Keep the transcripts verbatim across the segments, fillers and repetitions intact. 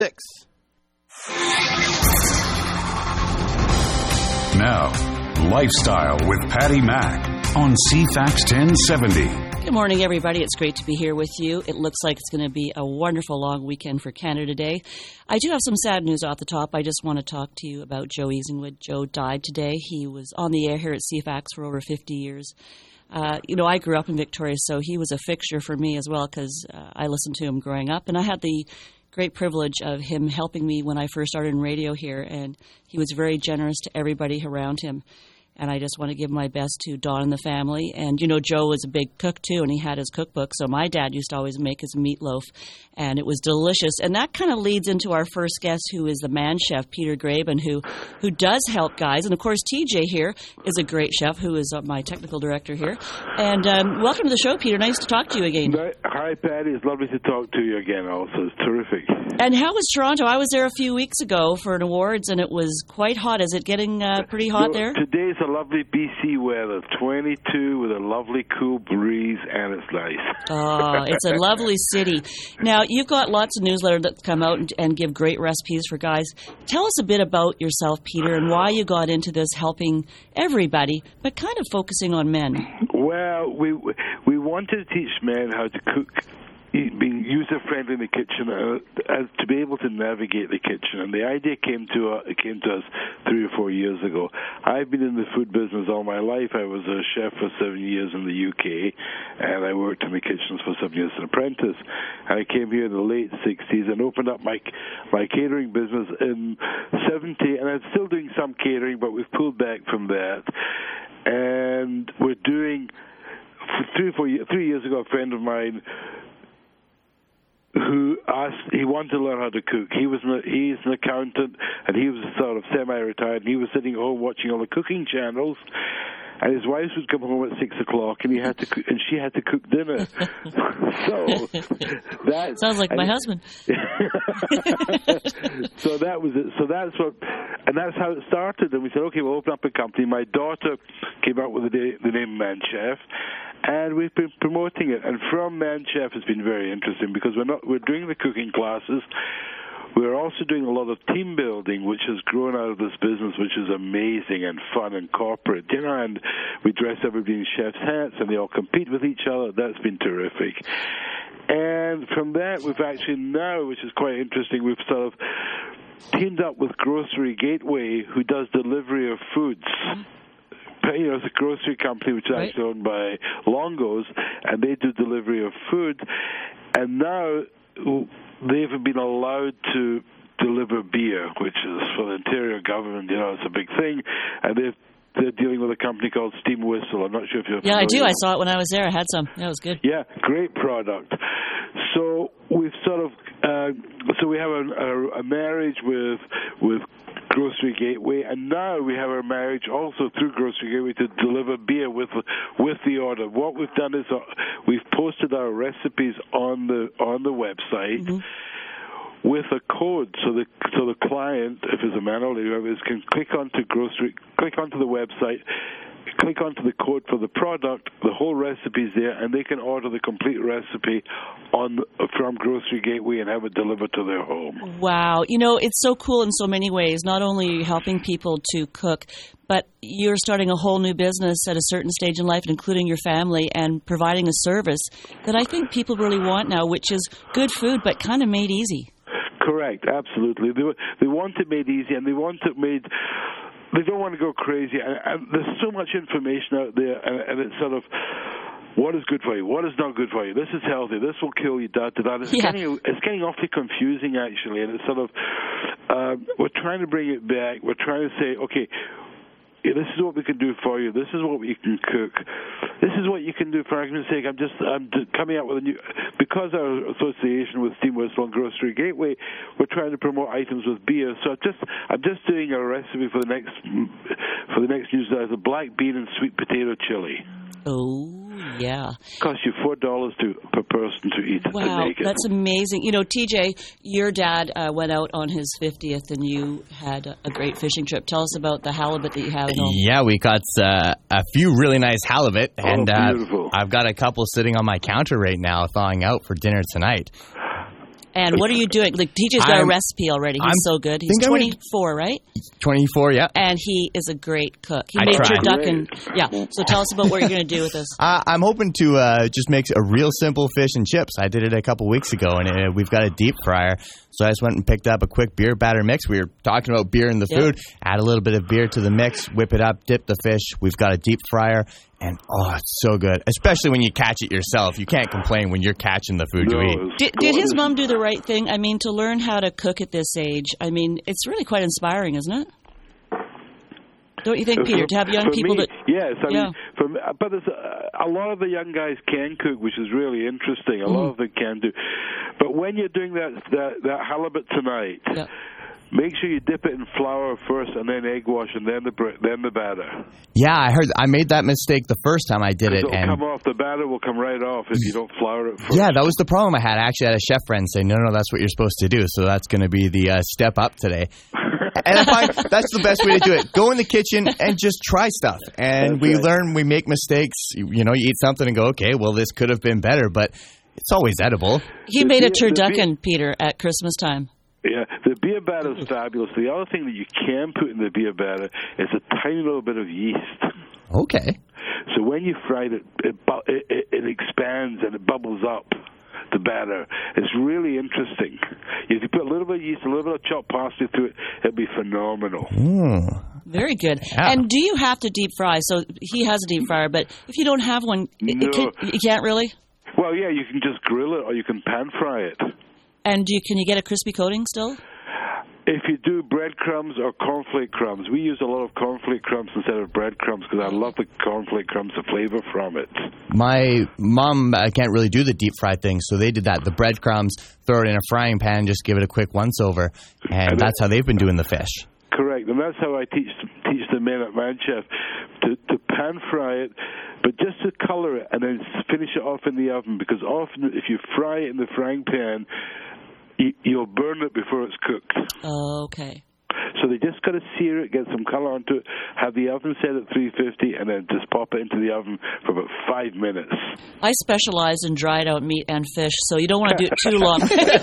six. Now, Lifestyle with Patty Mack on C FAX ten seventy. Good morning, everybody. It's great to be here with you. It looks like it's going to be a wonderful long weekend for Canada Day. I do have some sad news off the top. I just want to talk to you about Joe Easingwood. Joe died today. He was on the air here at C FAX for over fifty years. Uh, you know, I grew up in Victoria, so he was a fixture for me as well because uh, I listened to him growing up. And I had the great privilege of him helping me when I first started in radio here, and he was very generous to everybody around him. And I just want to give my best to Don and the family. And, you know, Joe was a big cook, too, and he had his cookbook. So my dad used to always make his meatloaf, and it was delicious. And that kind of leads into our first guest, who is the man chef, Peter Graben, who, who does help guys. And, of course, T J here is a great chef, who is my technical director here. And um, welcome to the show, Peter. Nice to talk to you again. Hi, Patty. It's lovely to talk to you again also. It's terrific. And how was Toronto? I was there a few weeks ago for an awards, and it was quite hot. Is it getting uh, pretty hot so, there? Today's a lovely B C weather, twenty-two with a lovely cool breeze, and it's nice. Oh, it's a lovely city. Now, you've got lots of newsletters that come out and, and give great recipes for guys. Tell us a bit about yourself, Peter, and why you got into this, helping everybody, but kind of focusing on men. Well, we we wanted to teach men how to cook, being user-friendly in the kitchen, uh, as to be able to navigate the kitchen. And the idea came to uh, came to us three or four years ago. I've been in the food business all my life. I was a chef for seven years in the U K, and I worked in the kitchens for seven years as an apprentice. And I came here in the late sixties and opened up my my catering business in seventy, and I'm still doing some catering, but we've pulled back from that. And we're doing, for three or four years, three years ago, a friend of mine who asked, he wanted to learn how to cook. He was an, he's an accountant, and he was sort of semi-retired, and he was sitting at home watching all the cooking channels, and his wife would come home at six o'clock, and he had to, cook, and she had to cook dinner. so that sounds like my husband. so that was it. So that's what, and that's how it started. And we said, okay, we'll open up a company. My daughter came out with the, the name Man Chef, and we've been promoting it. And from Man Chef has been very interesting because we're not we're doing the cooking classes. We're also doing a lot of team building, which has grown out of this business, which is amazing and fun and corporate. You know, and we dress everybody in chef's hats, and they all compete with each other. That's been terrific. And from that, we've actually now, which is quite interesting, we've sort of teamed up with Grocery Gateway, who does delivery of foods. You know, it's a grocery company which is right. actually owned by Longo's, and they do delivery of food. And now they've been allowed to deliver beer, which is for the Ontario government. You know, it's a big thing, and they've they're dealing with a company called Steam Whistle. I'm not sure if you're Yeah, I do. with I saw it when I was there. I had some. That was good. Yeah, great product. So we've sort of, uh, so we have a, a, a marriage with with Grocery Gateway, and now we have our marriage also through Grocery Gateway to deliver beer with with the order. What we've done is uh, we've posted our recipes on the on the website. Mm-hmm. With a code, so the so the client, if it's a man or whoever, can click onto grocery, click onto the website, click onto the code for the product. The whole recipe's there, and they can order the complete recipe on from Grocery Gateway and have it delivered to their home. Wow, you know, it's so cool in so many ways. Not only are you helping people to cook, but you're starting a whole new business at a certain stage in life, including your family, and providing a service that I think people really want now, which is good food but kind of made easy. Correct, absolutely. They, they want it made easy, and they want it made... They don't want to go crazy. And, and there's so much information out there, and, and it's sort of, what is good for you? What is not good for you? This is healthy. This will kill you, da, da, da. It's, yeah. getting, it's getting awfully confusing, actually, and it's sort of, uh, we're trying to bring it back. We're trying to say, okay, this is what we can do for you. This is what we can cook. This is what you can do. For argument's sake, I'm just I'm coming out with a new, because our association with Steam Whistle and Grocery Gateway, we're trying to promote items with beer. So I'm just I'm just doing a recipe for the next for the next newsletter: black bean and sweet potato chili. Oh. Yeah. Costs you four dollars to per person to eat. Wow, that's amazing. You know, T J, your dad uh, went out on his fiftieth, and you had a great fishing trip. Tell us about the halibut that you have at home. Yeah, we got uh, a few really nice halibut, oh, and uh, beautiful. I've got a couple sitting on my counter right now, thawing out for dinner tonight. And what are you doing? Like, T J's got I'm, a recipe already. He's I'm so good. He's twenty-four, right? twenty-four, yeah. And he is a great cook. He I made tried. turducken. Yeah. So tell us about what you're going to do with this. Uh, I'm hoping to uh, just make a real simple fish and chips. I did it a couple weeks ago, and uh, we've got a deep fryer. So I just went and picked up a quick beer batter mix. We were talking about beer in the Yep. food. Add a little bit of beer to the mix, whip it up, dip the fish. We've got a deep fryer, and oh, it's so good. Especially when you catch it yourself. You can't complain when you're catching the food No, you eat. it's Did, did his good. mom do the right thing? I mean, to learn how to cook at this age, I mean, it's really quite inspiring, isn't it? Don't you think, Peter, to have young For people me, that... yes, I Yeah. mean, for me, but there's a, a lot of the young guys can cook, which is really interesting. A Mm. lot of them can do. But when you're doing that that, that halibut tonight, Yeah. make sure you dip it in flour first, and then egg wash, and then the bre- then the batter. Yeah, I heard. I made that mistake the first time I did it, It'll and come off. The batter will come right off if you don't flour it first. yeah, that was the problem I had. I actually had a chef friend say, no, no, that's what you're supposed to do. So that's going to be the uh, step up today. And I find that's the best way to do it. Go in the kitchen and just try stuff. And That's we right. learn, we make mistakes. You, you know, you eat something and go, okay, well, this could have been better, but it's always edible. He The made a beer- the turducken, Peter, at Christmas time. Yeah, the beer batter is fabulous. The other thing that you can put in the beer batter is a tiny little bit of yeast. Okay. So when you fry it, it, bu- it, it, it expands and it bubbles up the batter. It's really interesting. If you put a little bit of yeast, a little bit of chopped parsley through it, it'll be phenomenal. Mm. Very good. Yeah. And do you have to deep fry? So he has a deep fryer, but if you don't have one, it, No. it can, you can't really? Well, yeah, you can just grill it or you can pan fry it. And do you, can you get a crispy coating still? If you do breadcrumbs or cornflake crumbs, we use a lot of cornflake crumbs instead of breadcrumbs because I love the cornflake crumbs, the flavor from it. My mom uh, can't really do the deep fry thing, so they did that. The breadcrumbs, throw it in a frying pan, just give it a quick once over, and And that's how they've been doing the fish. Correct, and that's how I teach teach the men at Man Chef to, to pan fry it, but just to color it and then finish it off in the oven because often if you fry it in the frying pan, you, you'll burn it before it's cooked. Oh, okay. So they just got to sear it, get some color onto it, have the oven set at three fifty, and then just pop it into the oven for about five minutes. I specialize in dried out meat and fish, so you don't want to do it too long.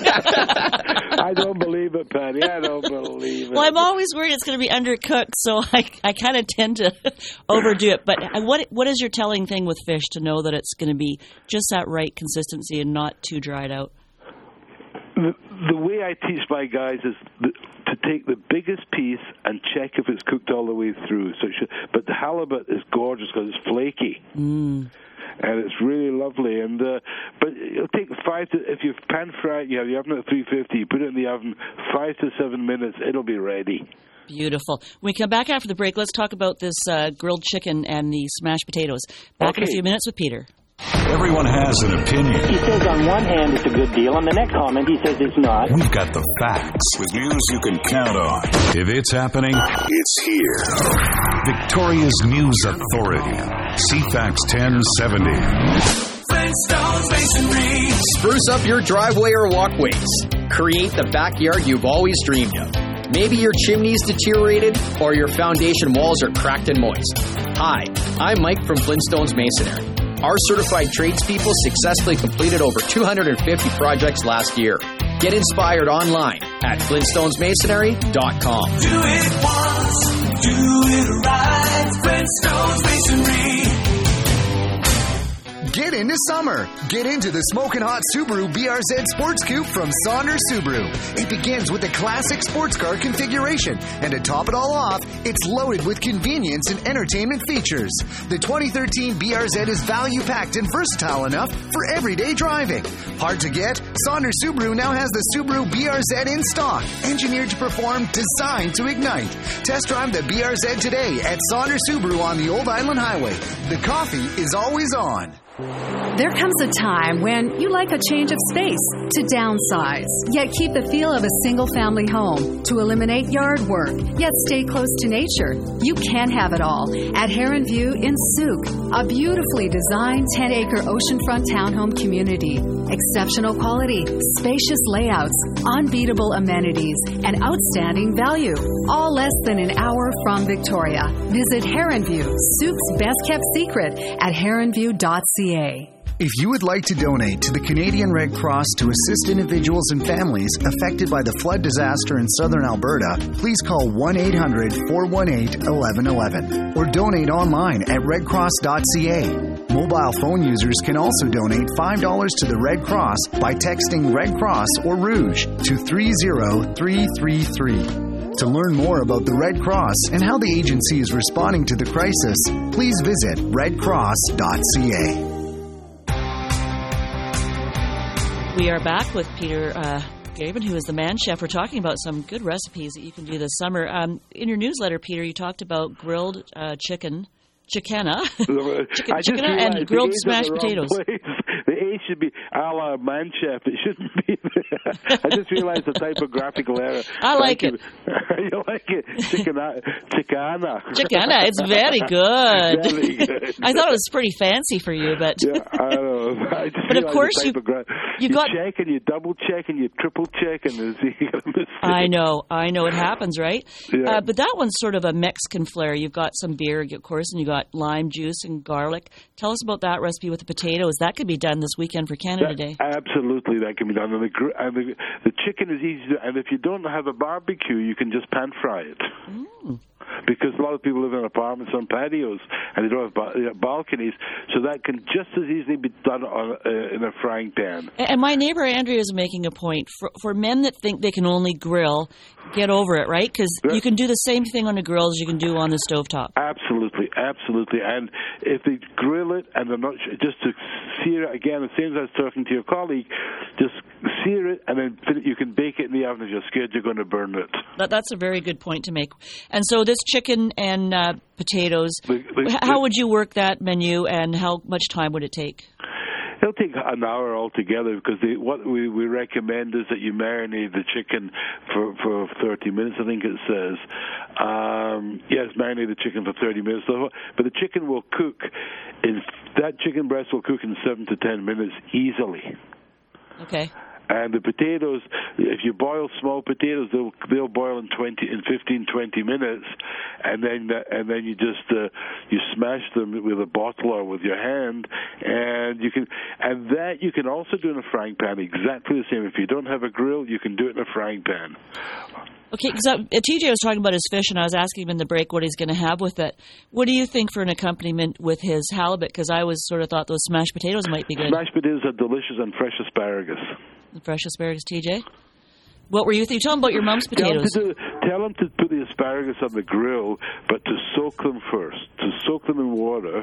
I don't believe it, Patty. I don't believe it. Well, I'm always worried it's going to be undercooked, so I, I kind of tend to overdo it. But what what is your telling thing with fish to know that it's going to be just that right consistency and not too dried out? The, the way I teach my guys is the, to take the biggest piece and check if it's cooked all the way through. So, it should, but the halibut is gorgeous because it's flaky. Mm. And it's really lovely, and uh, but it'll take five to if you pan fry it, you have the oven at three fifty. You put it in the oven five to seven minutes, it'll be ready. Beautiful. When we come back after the break, let's talk about this uh, grilled chicken and the smashed potatoes. Back in a Okay. few minutes with Peter. Everyone has an opinion. He says on one hand it's a good deal, on the next comment he says it's not. We've got the facts with news you can count on. If it's happening, it's here. Victoria's News Authority. C FAX ten seventy. Flintstones Masonry. Spruce up your driveway or walkways. Create the backyard you've always dreamed of. Maybe your chimney's deteriorated or your foundation walls are cracked and moist. Hi, I'm Mike from Flintstones Masonry. Our certified tradespeople successfully completed over two hundred fifty projects last year. Get inspired online at flintstones masonry dot com. Do it once, do it right. Flintstones Masonry. Get into summer. Get into the smoking hot Subaru B R Z Sports Coupe from Saunders Subaru. It begins with a classic sports car configuration, and to top it all off, it's loaded with convenience and entertainment features. The twenty thirteen B R Z is value-packed and versatile enough for everyday driving. Hard to get? Saunders Subaru now has the Subaru B R Z in stock, engineered to perform, designed to ignite. Test drive the B R Z today at Saunders Subaru on the Old Island Highway. The coffee is always on. There comes a time when you like a change of space, to downsize, yet keep the feel of a single-family home, to eliminate yard work, yet stay close to nature. You can have it all at Heron View in Souk, a beautifully designed ten-acre oceanfront townhome community. Exceptional quality, spacious layouts, unbeatable amenities, and outstanding value. All less than an hour from Victoria. Visit Heron View, Souk's best-kept secret at heron view dot c a. If you would like to donate to the Canadian Red Cross to assist individuals and families affected by the flood disaster in southern Alberta, please call one eight hundred four one eight eleven eleven or donate online at red cross dot c a. Mobile phone users can also donate five dollars to the Red Cross by texting Red Cross or Rouge to three zero three three three. To learn more about the Red Cross and how the agency is responding to the crisis, please visit red cross dot c a. We are back with Peter uh, Graven, who is the Man Chef. We're talking about some good recipes that you can do this summer. Um, in your newsletter, Peter, you talked about grilled uh, chicken, chicana, chicken, chicana and grilled smashed potatoes. Place. The A should be a la Man Chef. It shouldn't be there. I just realized the typographical error. I like it. You like it? Chicana. Chicana. Chicana. It's very good. Very good. I thought it was pretty fancy for you, but... Yeah, I don't know. I just but of course you, you, you you got... check and you double check and you triple check and you get a mistake. I know. I know it happens, right? Yeah. Uh, but that one's sort of a Mexican flair. You've got some beer, of course, and you got lime juice and garlic. Tell us about that recipe with the potatoes. That could be done this weekend for Canada that, Day. Absolutely, that can be done. And the, and the, the chicken is easy to, and if you don't have a barbecue, you can just pan fry it. Mm. Because a lot of people live in apartments on patios and they don't have ba- balconies, so that can just as easily be done on, uh, in a frying pan. And my neighbor Andrea is making a point. For, for men that think they can only grill, get over it, right? Because yeah. you can do the same thing on a grill as you can do on the stovetop. Absolutely, absolutely. And if they grill it and they're not, just to sear it, again, the same as I was talking to your colleague, just sear it and then you can bake it in the oven if you're scared you're going to burn it. That, that's a very good point to make. And so this chicken and uh, potatoes, the, the, how the, would you work that menu and how much time would it take? It'll take an hour altogether because the, what we, we recommend is that you marinate the chicken for, for thirty minutes, I think it says. Um, yes, marinate the chicken for thirty minutes. So, but the chicken will cook, in, that chicken breast will cook in seven to ten minutes easily. Okay. And the potatoes, if you boil small potatoes, they'll they'll boil in twenty, in fifteen, twenty minutes, and then and then you just uh, you smash them with a bottle or with your hand, and you can and that you can also do in a frying pan, exactly the same. If you don't have a grill, you can do it in a frying pan. Okay, because uh, T J was talking about his fish, and I was asking him in the break what he's going to have with it. What do you think for an accompaniment with his halibut? Because I was sort of thought those smashed potatoes might be good. Smashed potatoes are delicious, and fresh asparagus. The fresh asparagus, T J? What were you thinking? Tell him about your mom's potatoes. Tell him, to, tell him to put the asparagus on the grill, but to soak them first. To soak them in water.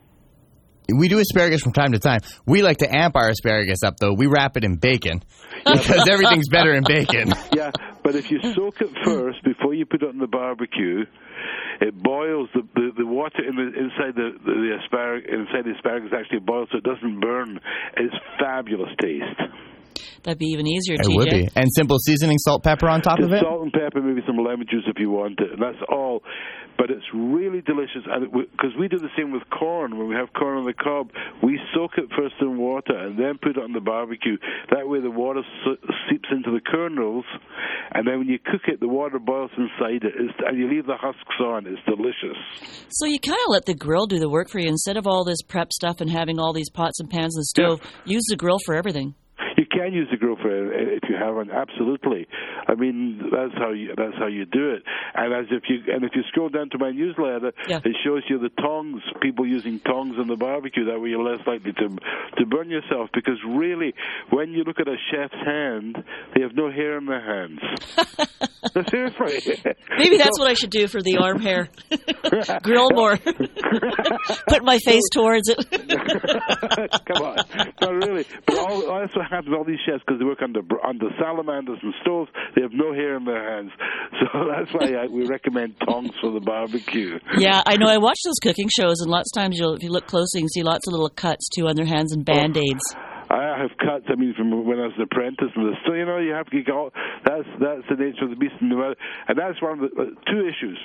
We do asparagus from time to time. We like to amp our asparagus up, though. We wrap it in bacon because everything's better in bacon. Yeah, but if you soak it first before you put it on the barbecue, it boils. The, the, the water in the, inside the, the, the asparagus inside the asparagus actually boils, so it doesn't burn. It's fabulous taste. That'd be even easier, It T J. would be. And simple seasoning, salt, pepper on top Just of it? Salt and pepper, maybe some lemon juice if you want it. And that's all. But it's really delicious. Because we do the same with corn. When we have corn on the cob, we soak it first in water and then put it on the barbecue. That way the water seeps into the kernels. And then when you cook it, the water boils inside it. It's, and you leave the husks on. It's delicious. So you kind of let the grill do the work for you. Instead of all this prep stuff and having all these pots and pans in the stove, yeah. use the grill for everything. You can use the grill for it if you have one. Absolutely. I mean, that's how you that's how you do it. And as if you and if you scroll down to my newsletter, yeah. it shows you the tongs. People using tongs in the barbecue. That way, you're less likely to to burn yourself. Because really, when you look at a chef's hand, they have no hair in their hands. Seriously. Maybe that's so, what I should do for the arm hair. Grill more. Put my face towards it. Come on, not really. But all, all that's what happens. All these chefs, because they work under under salamanders and stoves, they have no hair in their hands. So that's why I, we recommend tongs for the barbecue. Yeah, I know. I watch those cooking shows, and lots of times, you'll, if you look closely, you can see lots of little cuts too on their hands and band-aids. Oh. I have cuts. I mean, from when I was an apprentice, and so you know, you have to get all. That's that's the nature of the beast, and that's one of the uh, two issues.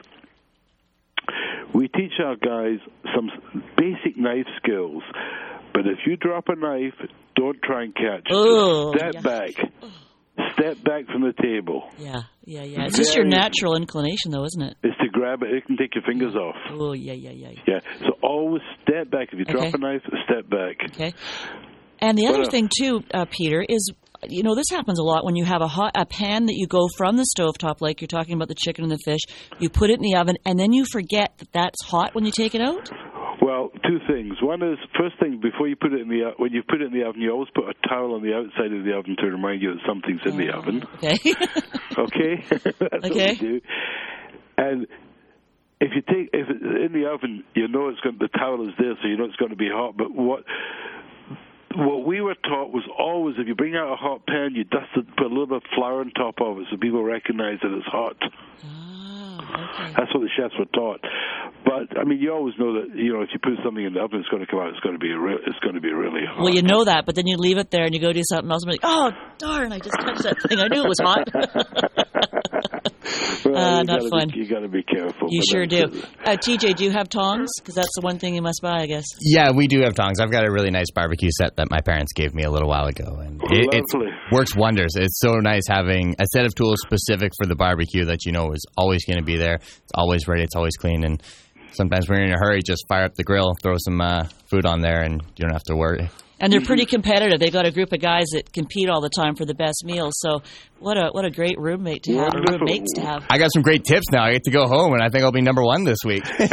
We teach our guys some basic knife skills, but if you drop a knife, don't try and catch it. Oh, Step yeah. back. Step back from the table. Yeah, yeah, yeah. It's Very, just your natural inclination, though, isn't it? It's to grab it, it can take your fingers off. Oh, yeah, yeah, yeah. Yeah, so always step back. If you Okay. drop a knife, step back. Okay. And the other But, uh, thing, too, uh, Peter, is, you know, this happens a lot when you have a hot a pan that you go from the stovetop, like you're talking about the chicken and the fish, you put it in the oven, and then you forget that that's hot when you take it out? Well, two things. One is, first thing, before you put it in the o- when you put it in the oven, you always put a towel on the outside of the oven to remind you that something's in the oven. Okay. Okay? That's Okay. what we do. And if you take if it's in the oven, you know it's going the towel is there, so you know it's going to be hot. But what what we were taught was always, if you bring out a hot pan, you dust it, put a little bit of flour on top of it, so people recognize that it's hot. Okay. That's what the chefs were taught. But I mean, you always know that, you know, if you put something in the oven, it's going to come out. It's going to be re- it's going to be really hot. Well, you know that, but then you leave it there and you go do something else and be like, oh, darn, I just touched that thing. I knew it was hot. Well, uh, you not gotta fun. Be, you got to be careful. You but sure do. that's it. Uh, T J, do you have tongs? Because that's the one thing you must buy, I guess. Yeah, we do have tongs. I've got a really nice barbecue set that my parents gave me a little while ago, and it it's, Lovely. works wonders. It's so nice having a set of tools specific for the barbecue that you know is always going to be there. It's always ready. It's always clean. And sometimes when you're in a hurry, just fire up the grill, throw some uh, food on there, and you don't have to worry. And they're pretty competitive. They've got a group of guys that compete all the time for the best meals. So what a what a great roommate to have, or Wonderful. roommates to have. I got some great tips now. I get to go home, and I think I'll be number one this week. D J,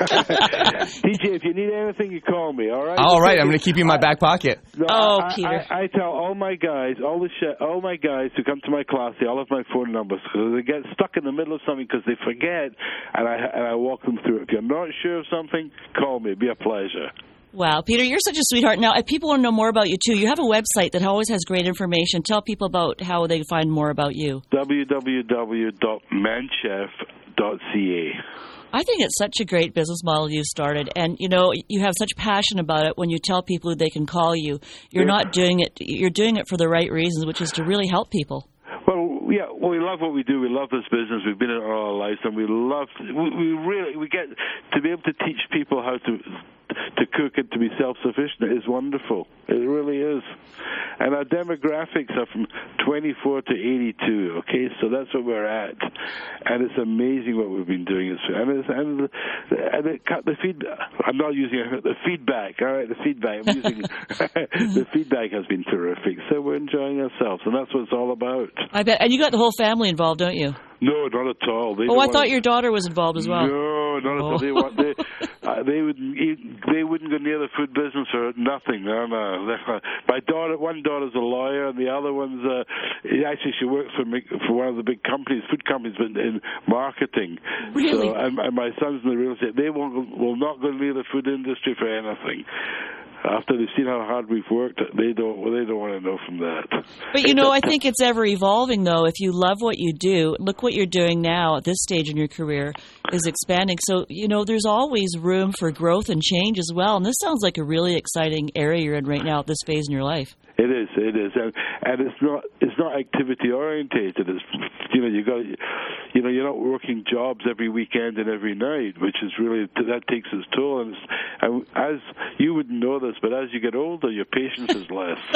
if you need anything, you call me. All right. All right, I'm going to keep you in my back pocket. No, Oh, I, Peter. I, I tell all my guys, all the sh- all my guys who come to my class, they all have my phone numbers because they get stuck in the middle of something because they forget, and I and I walk them through it. If you're not sure of something, call me. It'd be a pleasure. Wow, Peter, you're such a sweetheart. Now, if people want to know more about you, too, you have a website that always has great information. Tell people about how they find more about you. w w w dot manchef dot c a. I think it's such a great business model you started. And, you know, you have such passion about it when you tell people they can call you. You're not doing it, you're doing it for the right reasons, which is to really help people. Well, yeah, well, we love what we do. We love this business. We've been in it all our lives, and we love. We, we really we get to be able to teach people how to to cook and to be self-sufficient is wonderful. It really is. And our demographics are from twenty-four to eighty-two. Okay, so that's what we're at, and it's amazing what we've been doing. It's, and it's, and and it, the feed. I'm not using it, the feedback. All right, the feedback. I'm using the feedback has been terrific. So we're enjoying ourselves, and that's what it's all about. I bet. And you got the whole family involved, don't you? No, not at all. They Oh, don't I want thought to- your daughter was involved as well. No, not at all. Oh. They want they uh, they wouldn't eat, they wouldn't go near the food business or nothing. No, no. My daughter, one daughter's a lawyer, and the other one's uh, actually she works for me- for one of the big companies, food companies, but in marketing. Really? So, and, and my son's in the real estate. They won't will not go near the food industry for anything. After they've seen how hard we've worked, they don't. Well, they don't want to know from that. But, you know, I think it's ever evolving, though. If you love what you do, look what you're doing now at this stage in your career is expanding. So, you know, there's always room for growth and change as well. And this sounds like a really exciting area you're in right now at this phase in your life. It is, it is, and and it's not it's not activity orientated. It's you know you got you know you're not working jobs every weekend and every night, which is really that takes its toll. And, it's, and as you wouldn't know this, but as you get older, your patience is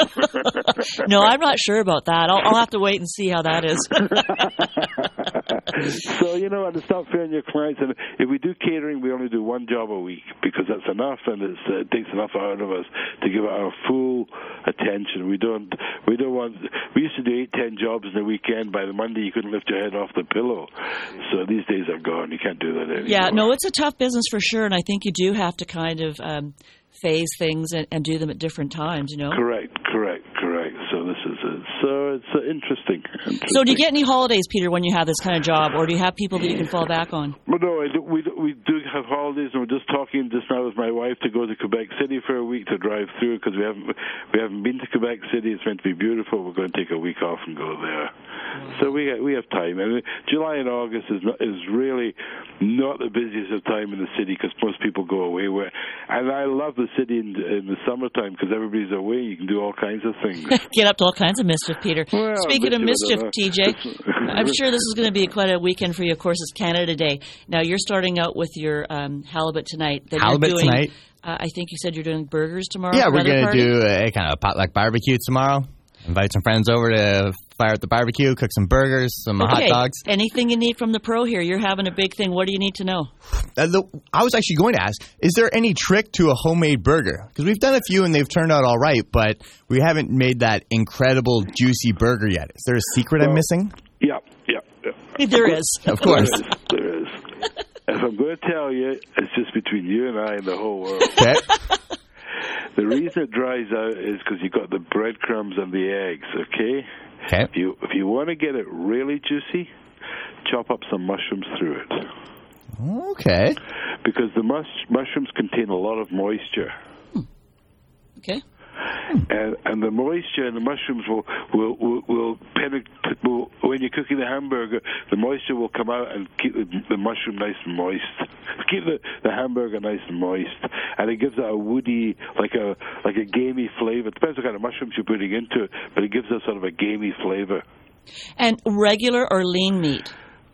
less. No, I'm not sure about that. I'll, I'll have to wait and see how that is. So you know, and it's not fair on your clients. And if we do catering, we only do one job a week because that's enough, and it's, uh, it takes enough out of us to give it our full attention. We don't, we don't want. We used to do eight, ten jobs in a weekend. By the Monday, you couldn't lift your head off the pillow. So these days are gone. You can't do that anymore. Yeah, no, it's a tough business for sure, and I think you do have to kind of um, phase things and, and do them at different times. You know. Correct, correct, correct. So this is it. So it's uh, interesting, interesting. So do you get any holidays, Peter, when you have this kind of job, or do you have people that you can fall back on? Well, no, I do, we do, we do have holidays, and we're just talking just now with my wife to go to Quebec City for a week to drive through because we haven't we haven't been to Quebec City. It's meant to be beautiful. We're going to take a week off and go there. So we we have time, and July and August is not, is really not the busiest of time in the city because most people go away. Where, and I love the city in, in the summertime because everybody's away. You can do all kinds of things. Get up to all kinds of mischief, Peter. Well, Speaking of mischief, mischief, I don't T know. J, I'm sure this is going to be quite a weekend for you. Of course, it's Canada Day. Now, you're starting out with your um, halibut tonight. Then Halibut you're doing, tonight. Uh, I think you said you're doing burgers tomorrow. Yeah, for we're another going to party? do a kind of a potluck barbecue tomorrow. Invite some friends over to fire up the barbecue, cook some burgers, some okay. hot dogs. Anything you need from the pro here? You're having a big thing. What do you need to know? Uh, the, I was actually going to ask, is there any trick to a homemade burger? Because we've done a few and they've turned out all right, but we haven't made that incredible, juicy burger yet. Is there a secret well, I'm missing? Yeah, yeah, yeah. There is. Of course. There is. There is. If I'm going to tell you, it's just between you and I and the whole world. Okay. The reason it dries out is because you've got the breadcrumbs and the eggs, okay? Okay. If you, if you want to get it really juicy, chop up some mushrooms through it. Okay. Because the mus- mushrooms contain a lot of moisture. Hmm. Okay. And, and the moisture and the mushrooms will will will, will penetrate. Will, when you're cooking the hamburger, the moisture will come out and keep the, the mushroom nice and moist. Keep the, the hamburger nice and moist, and it gives it a woody, like a like a gamey flavor. It depends what kind of mushrooms you're putting into it, but it gives it sort of a gamey flavor. And regular or lean meat?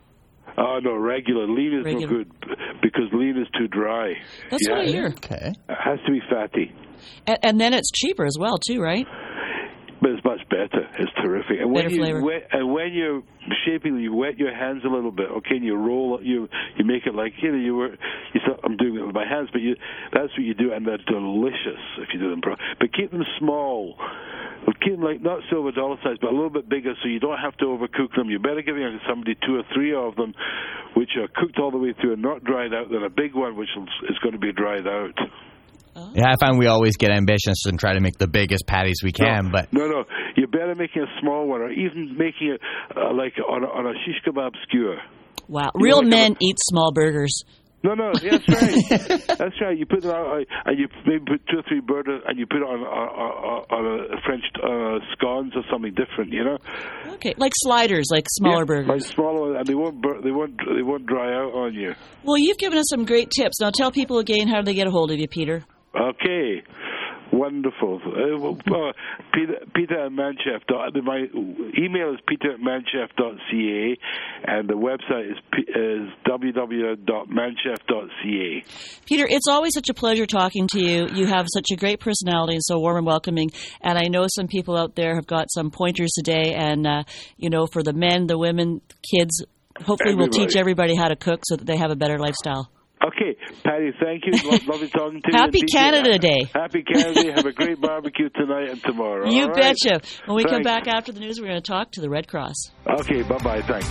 Oh, no, regular. Lean is regular. no good because lean is too dry. That's yeah. what I hear. Okay. It has to be fatty. And, and then it's cheaper as well, too, right? But it's much better. It's terrific. And better when you flavor. wet, and when you're shaping, you wet your hands a little bit. Okay, and you roll it. You you make it like you know you were. You thought I'm doing it with my hands, but you that's what you do, and they're delicious if you do them properly. But keep them small. Keep them like not silver dollar size, but a little bit bigger, so you don't have to overcook them. You're better giving somebody two or three of them, which are cooked all the way through and not dried out, than a big one which is going to be dried out. Oh. Yeah, I find we always get ambitious and try to make the biggest patties we can, no, but no, no, you're better making a small one, or even making it uh, like on a, on a shish kebab skewer. Wow, you real men a, eat small burgers. No, no, that's right. That's right. You put it out, and you maybe put two or three burgers, and you put it on on, on a French uh, scones or something different. You know. Okay, like sliders, like smaller yeah, burgers. Like smaller, and they won't they won't they won't dry out on you. Well, you've given us some great tips. Now, tell people again how do they get a hold of you, Peter. Okay, wonderful. Uh, uh, Peter, Peter at Manchef. My email is peter at manchef dot c a, and the website is, is w w w dot manchef dot c a. Peter, it's always such a pleasure talking to you. You have such a great personality and so warm and welcoming. And I know some people out there have got some pointers today. And, uh, you know, for the men, the women, kids, hopefully everybody. We'll teach everybody how to cook so that they have a better lifestyle. Okay, Patty, thank you. Lovely talking to you. Happy Canada Day. Happy Canada Day. Have a great barbecue tonight and tomorrow. You All right? betcha. When we Thanks. come back after the news, we're going to talk to the Red Cross. Okay, bye-bye. Thanks.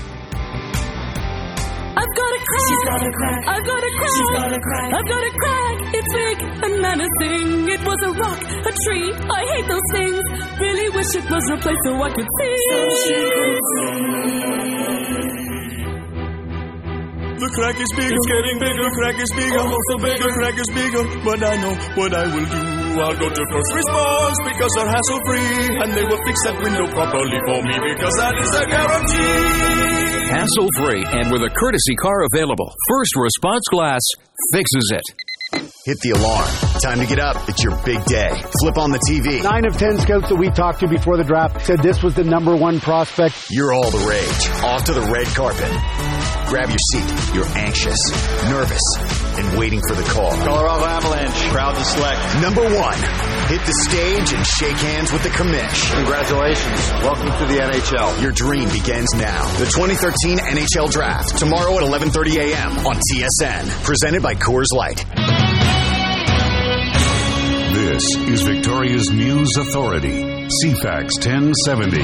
I've got a crack. She's got a crack. I've got a crack. She's got a crack. I've got a crack. It's big and menacing. It was a rock, a tree. I hate those things. Really wish it was a place so I could see. So she could see. The crack is big, it's getting bigger, crack is bigger, also bigger, crack is bigger. But I know what I will do. I'll go to first response because they're hassle free, and they will fix that window properly for me because that is a guarantee. Hassle free and with a courtesy car available. First Response Glass fixes it. Hit the alarm. Time to get up. It's your big day. Flip on the T V. Nine of ten scouts that we talked to before the draft said this was the number one prospect. You're all the rage. Off to the red carpet. Grab your seat. You're anxious, nervous, and waiting for the call. Colorado Avalanche, proud to select. Number one, hit the stage and shake hands with the commish. Congratulations. Welcome to the N H L. Your dream begins now. The twenty thirteen N H L Draft, tomorrow at eleven thirty a.m. on T S N. Presented by Coors Light. This is Victoria's News Authority, C FAX ten seventy.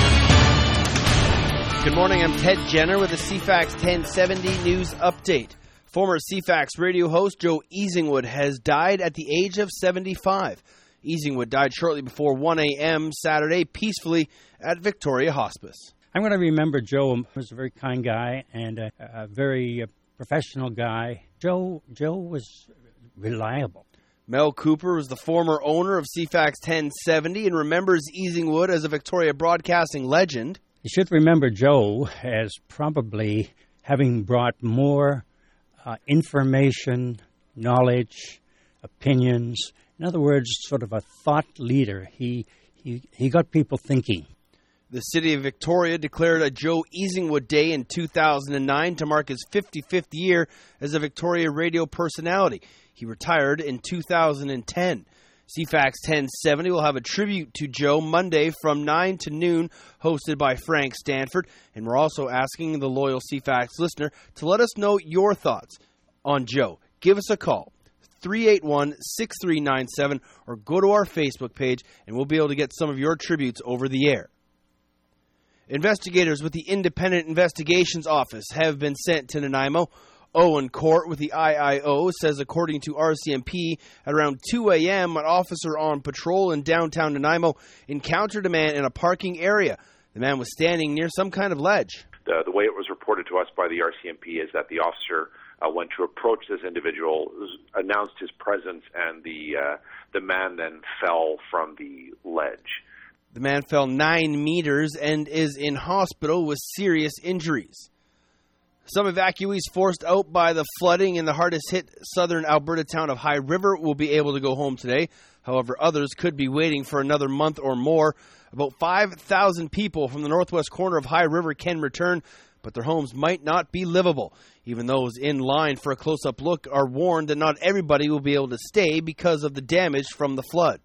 Good morning, I'm Ted Jenner with the C FAX ten seventy News Update. Former C FAX radio host Joe Easingwood has died at the age of seventy-five. Easingwood died shortly before one a.m. Saturday peacefully at Victoria Hospice. I'm going to remember Joe. He was a very kind guy and a, a very professional guy. Joe, Joe was reliable. Mel Cooper was the former owner of C FAX ten seventy and remembers Easingwood as a Victoria broadcasting legend. You should remember Joe as probably having brought more uh, information, knowledge, opinions. In other words, sort of a thought leader. He, he, he got people thinking. The city of Victoria declared a Joe Easingwood Day in two thousand nine to mark his fifty-fifth year as a Victoria radio personality. He retired in two thousand ten. C FAX ten seventy will have a tribute to Joe Monday from nine to noon, hosted by Frank Stanford. And we're also asking the loyal C FAX listener to let us know your thoughts on Joe. Give us a call, three eight one, six three nine seven, or go to our Facebook page, and we'll be able to get some of your tributes over the air. Investigators with the Independent Investigations Office have been sent to Nanaimo. Owen Court with the I I O says, according to R C M P, at around two a.m., an officer on patrol in downtown Nanaimo encountered a man in a parking area. The man was standing near some kind of ledge. The, the way it was reported to us by the R C M P is that the officer uh, went to approach this individual, announced his presence, and the uh, the man then fell from the ledge. The man fell nine meters and is in hospital with serious injuries. Some evacuees forced out by the flooding in the hardest-hit southern Alberta town of High River will be able to go home today. However, others could be waiting for another month or more. About five thousand people from the northwest corner of High River can return, but their homes might not be livable. Even those in line for a close-up look are warned that not everybody will be able to stay because of the damage from the flood.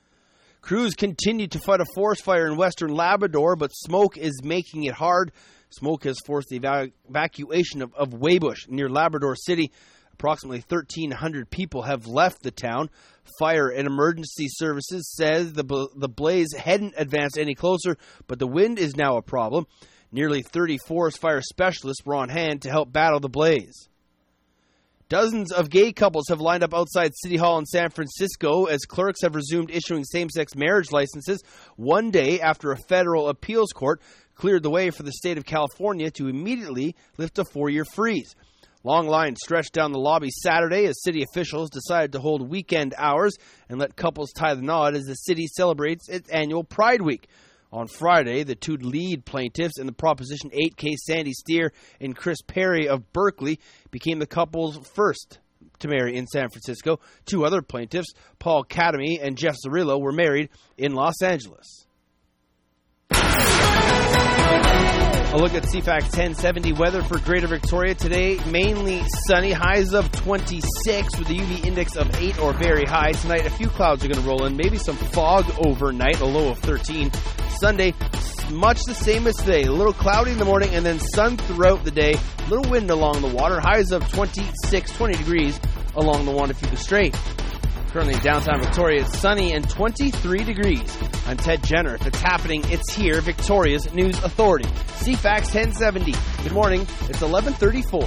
Crews continue to fight a forest fire in western Labrador, but smoke is making it hard. Smoke has forced the evac- evacuation of, of Waybush near Labrador City. Approximately thirteen hundred people have left the town. Fire and Emergency Services says the, bl- the blaze hadn't advanced any closer, but the wind is now a problem. Nearly thirty forest fire specialists were on hand to help battle the blaze. Dozens of gay couples have lined up outside City Hall in San Francisco as clerks have resumed issuing same-sex marriage licenses one day after a federal appeals court cleared the way for the state of California to immediately lift a four-year freeze. Long lines stretched down the lobby Saturday as city officials decided to hold weekend hours and let couples tie the knot as the city celebrates its annual Pride Week. On Friday, the two lead plaintiffs in the Proposition eight case, Sandy Steer and Chris Perry of Berkeley, became the couple's first to marry in San Francisco. Two other plaintiffs, Paul Cademy and Jeff Zarillo, were married in Los Angeles. A look at C FAX ten seventy weather for Greater Victoria today. Mainly sunny, highs of twenty-six with a U V index of eight or very high. Tonight, a few clouds are going to roll in. Maybe some fog overnight, a low of thirteen. Sunday, much the same as today. A little cloudy in the morning and then sun throughout the day. A little wind along the water. Highs of twenty-six, twenty degrees along the Wanapeka Strait. Currently in downtown Victoria, it's sunny and twenty-three degrees. I'm Ted Jenner. If it's happening, it's here, Victoria's News Authority. C FAX ten seventy. Good morning. It's eleven thirty-four.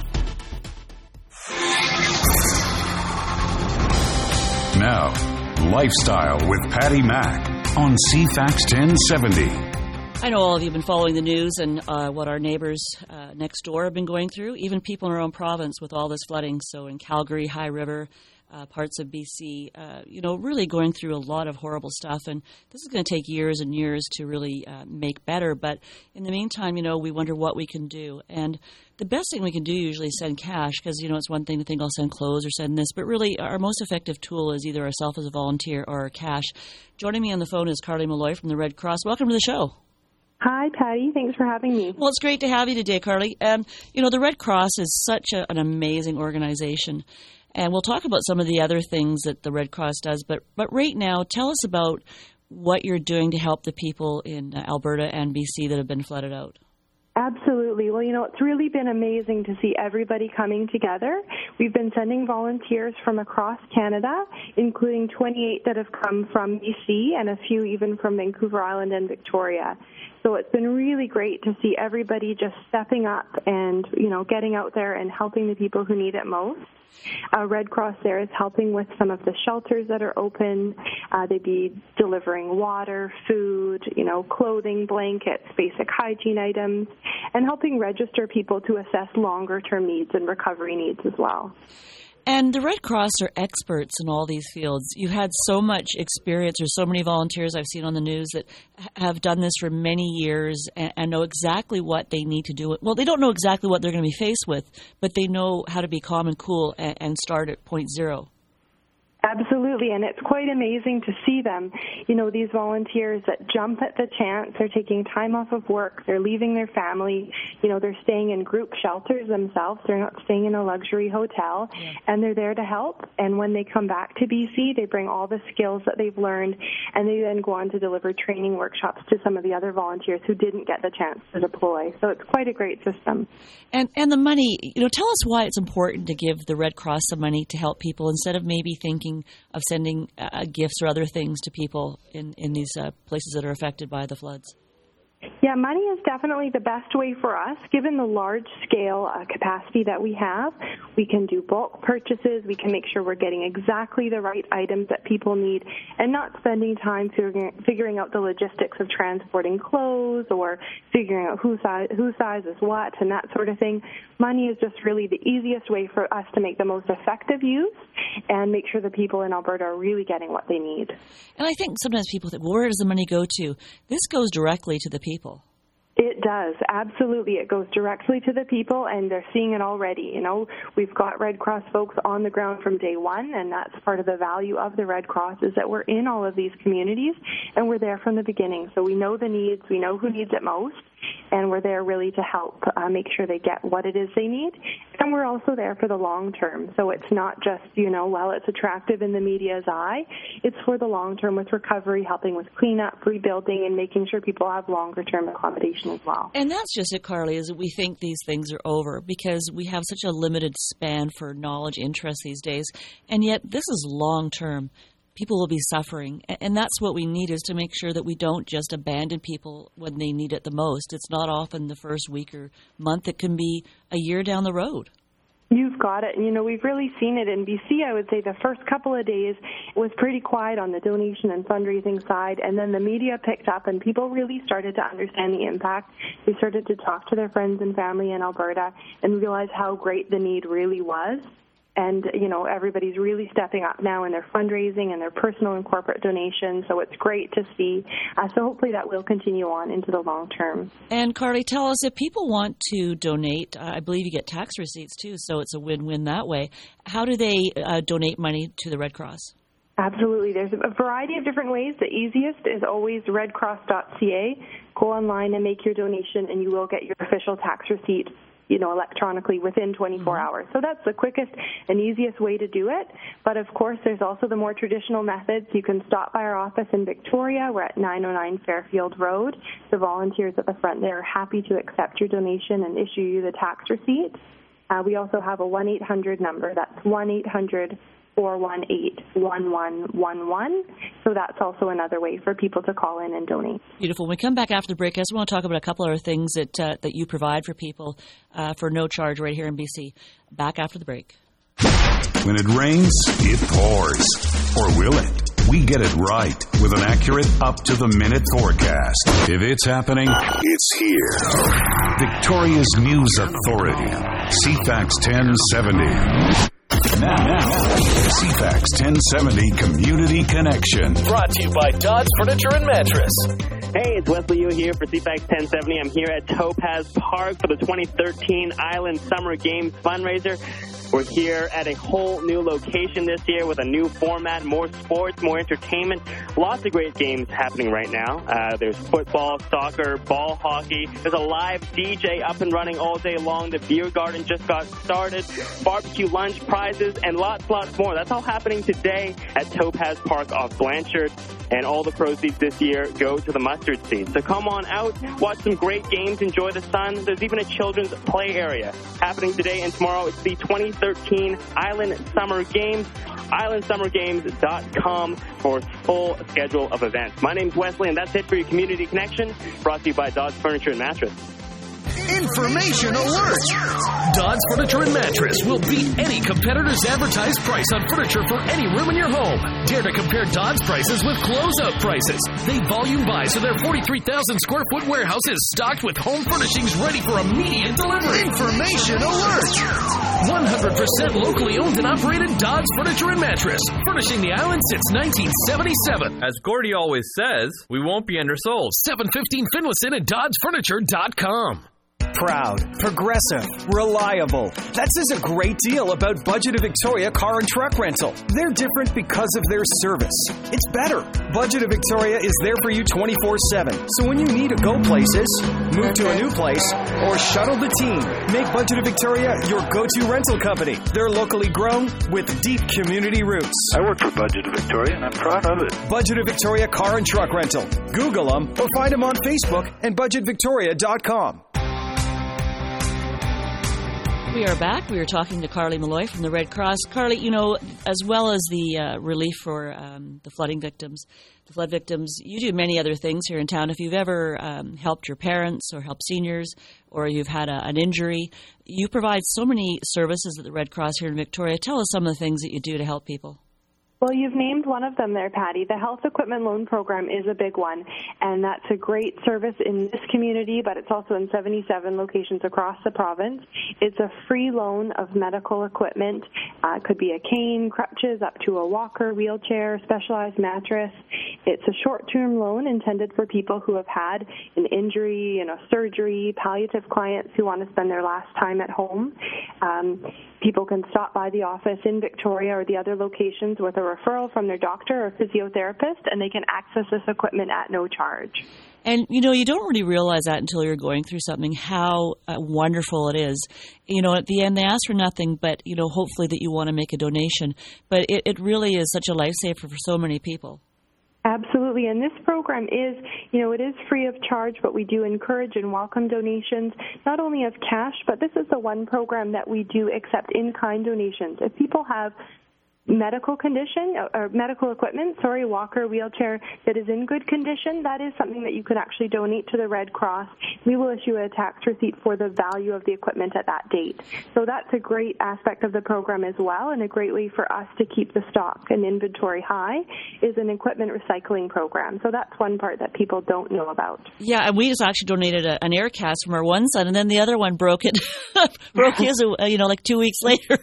Now, Lifestyle with Patty Mack on C FAX ten seventy. I know all of you have been following the news and uh, what our neighbors uh, next door have been going through, even people in our own province with all this flooding. So in Calgary, High River, Uh, parts of B C, uh, you know, really going through a lot of horrible stuff. And this is going to take years and years to really uh, make better. But in the meantime, you know, we wonder what we can do. And the best thing we can do usually is send cash because, you know, it's one thing to think I'll send clothes or send this. But really, our most effective tool is either ourselves as a volunteer or cash. Joining me on the phone is Carly Malloy from the Red Cross. Welcome to the show. Hi, Patty. Thanks for having me. Well, it's great to have you today, Carly. Um, you know, the Red Cross is such a, an amazing organization. And we'll talk about some of the other things that the Red Cross does. But but right now, tell us about what you're doing to help the people in Alberta and B C that have been flooded out. Absolutely. Well, you know, it's really been amazing to see everybody coming together. We've been sending volunteers from across Canada, including twenty-eight that have come from B C and a few even from Vancouver Island and Victoria. So it's been really great to see everybody just stepping up and, you know, getting out there and helping the people who need it most. Uh, Red Cross there is helping with some of the shelters that are open. Uh, they'd be delivering water, food, you know, clothing, blankets, basic hygiene items, and helping register people to assess longer-term needs and recovery needs as well. And the Red Cross are experts in all these fields. You've had so much experience. There's so many volunteers I've seen on the news that have done this for many years and, and know exactly what they need to do. Well, they don't know exactly what they're going to be faced with, but they know how to be calm and cool and, and start at point zero. Absolutely, and it's quite amazing to see them. You know, these volunteers that jump at the chance, they're taking time off of work, they're leaving their family, you know, they're staying in group shelters themselves, they're not staying in a luxury hotel, yeah. and they're there to help. And when they come back to B C, they bring all the skills that they've learned, and they then go on to deliver training workshops to some of the other volunteers who didn't get the chance to deploy. So it's quite a great system. And and the money, you know, tell us why it's important to give the Red Cross some money to help people instead of maybe thinking of sending uh, gifts or other things to people in, in these uh, places that are affected by the floods. Yeah, money is definitely the best way for us. Given the large-scale uh, capacity that we have, we can do bulk purchases. We can make sure we're getting exactly the right items that people need and not spending time figuring, figuring out the logistics of transporting clothes or figuring out who size, who sizes what and that sort of thing. Money is just really the easiest way for us to make the most effective use and make sure the people in Alberta are really getting what they need. And I think sometimes people think, well, where does the money go to? This goes directly to the people. It does. Absolutely. It goes directly to the people, and they're seeing it already. You know, we've got Red Cross folks on the ground from day one, and that's part of the value of the Red Cross is that we're in all of these communities, and we're there from the beginning. So we know the needs. We know who needs it most, and we're there really to help uh, make sure they get what it is they need. And we're also there for the long term. So it's not just, you know, while it's attractive in the media's eye, it's for the long term with recovery, helping with cleanup, rebuilding, and making sure people have longer term accommodation as well. And that's just it, Carly, is that we think these things are over because we have such a limited span for knowledge, interest these days. And yet this is long term. People will be suffering. And that's what we need is to make sure that we don't just abandon people when they need it the most. It's not often the first week or month. It can be a year down the road. You've got it. And, you know, we've really seen it in B C. I would say the first couple of days was pretty quiet on the donation and fundraising side, and then the media picked up and people really started to understand the impact. They started to talk to their friends and family in Alberta and realize how great the need really was. And, you know, everybody's really stepping up now in their fundraising and their personal and corporate donations, so it's great to see. Uh, so hopefully that will continue on into the long term. And, Carly, tell us, if people want to donate, I believe you get tax receipts too, so it's a win-win that way. How do they uh, donate money to the Red Cross? Absolutely. There's a variety of different ways. The easiest is always red cross dot c a. Go online and make your donation, and you will get your official tax receipt, you know, electronically within twenty-four mm-hmm. hours. So that's the quickest and easiest way to do it. But, of course, there's also the more traditional methods. You can stop by our office in Victoria. We're at nine oh nine Fairfield Road. The volunteers at the front there are happy to accept your donation and issue you the tax receipt. Uh, we also have a one eight hundred number. That's one eight hundred four one eight one one one one. So that's also another way for people to call in and donate. Beautiful. When we come back after the break, I just want to talk about a couple other things that uh, that you provide for people uh, for no charge right here in B C. Back after the break. When it rains, it pours. Or will it? We get it right with an accurate, up-to-the-minute forecast. If it's happening, it's here. Victoria's News Authority. C FAX ten seventy. Now, now, C FAX ten seventy Community Connection. Brought to you by Dodge Furniture and Mattress. Hey, it's Wesley Yu here for C FAX ten seventy. I'm here at Topaz Park for the twenty thirteen Island Summer Games fundraiser. We're here at a whole new location this year with a new format, more sports, more entertainment. Lots of great games happening right now. Uh, there's football, soccer, ball hockey. There's a live D J up and running all day long. The beer garden just got started. Barbecue lunch prizes and lots, lots more. That's all happening today at Topaz Park off Blanchard. And all the proceeds this year go to the mustard seed. So come on out, watch some great games, enjoy the sun. There's even a children's play area happening today and tomorrow. It's the twenty thirteen Island Summer Games. island summer games dot com for a full schedule of events. My name's Wesley, and that's it for your Community Connection, brought to you by Dodge Furniture and Mattress. Information alert! Dodge Furniture and Mattress will beat any competitor's advertised price on furniture for any room in your home. Dare to compare Dodge prices with closeout prices. They volume buy, so their forty-three thousand square foot warehouse is stocked with home furnishings ready for immediate delivery. Information alert! one hundred percent locally owned and operated Dodge Furniture and Mattress, furnishing the island since nineteen seventy-seven. As Gordy always says, we won't be undersold. seven fifteen Finlayson at dodge furniture dot com. Proud, progressive, reliable. That says a great deal about Budget of Victoria Car and Truck Rental. They're different because of their service. It's better. Budget of Victoria is there for you twenty-four seven. So when you need to go places, move to a new place, or shuttle the team, make Budget of Victoria your go-to rental company. They're locally grown with deep community roots. I work for Budget of Victoria, and I'm proud of it. Budget of Victoria Car and Truck Rental. Google them or find them on Facebook and budget victoria dot com. We are back. We are talking to Carly Malloy from the Red Cross. Carly, you know, as well as the uh, relief for um, the flooding victims, the flood victims, you do many other things here in town. If you've ever um, helped your parents or helped seniors, or you've had a, an injury, you provide so many services at the Red Cross here in Victoria. Tell us some of the things that you do to help people. Well, you've named one of them there, Patty. The Health Equipment Loan Program is a big one, and that's a great service in this community, but it's also in seventy-seven locations across the province. It's a free loan of medical equipment. Uh, it could be a cane, crutches, up to a walker, wheelchair, specialized mattress. It's a short-term loan intended for people who have had an injury, you know, surgery, palliative clients who want to spend their last time at home. Um, people can stop by the office in Victoria or the other locations with a referral from their doctor or physiotherapist, and they can access this equipment at no charge. And, you know, you don't really realize that until you're going through something, how uh, wonderful it is. You know, at the end, they ask for nothing, but, you know, hopefully that you want to make a donation. But it, it really is such a lifesaver for so many people. Absolutely, and this program is, you know, it is free of charge, but we do encourage and welcome donations, not only of cash, but this is the one program that we do accept in-kind donations. If people have medical condition or medical equipment, sorry, walker, wheelchair that is in good condition, that is something that you can actually donate to the Red Cross. We will issue a tax receipt for the value of the equipment at that date. So that's a great aspect of the program as well, and a great way for us to keep the stock and inventory high is an equipment recycling program. So that's one part that people don't know about. Yeah, and we just actually donated a, an air cast from our one son, and then the other one broke it, broke his, uh, you know, like two weeks later.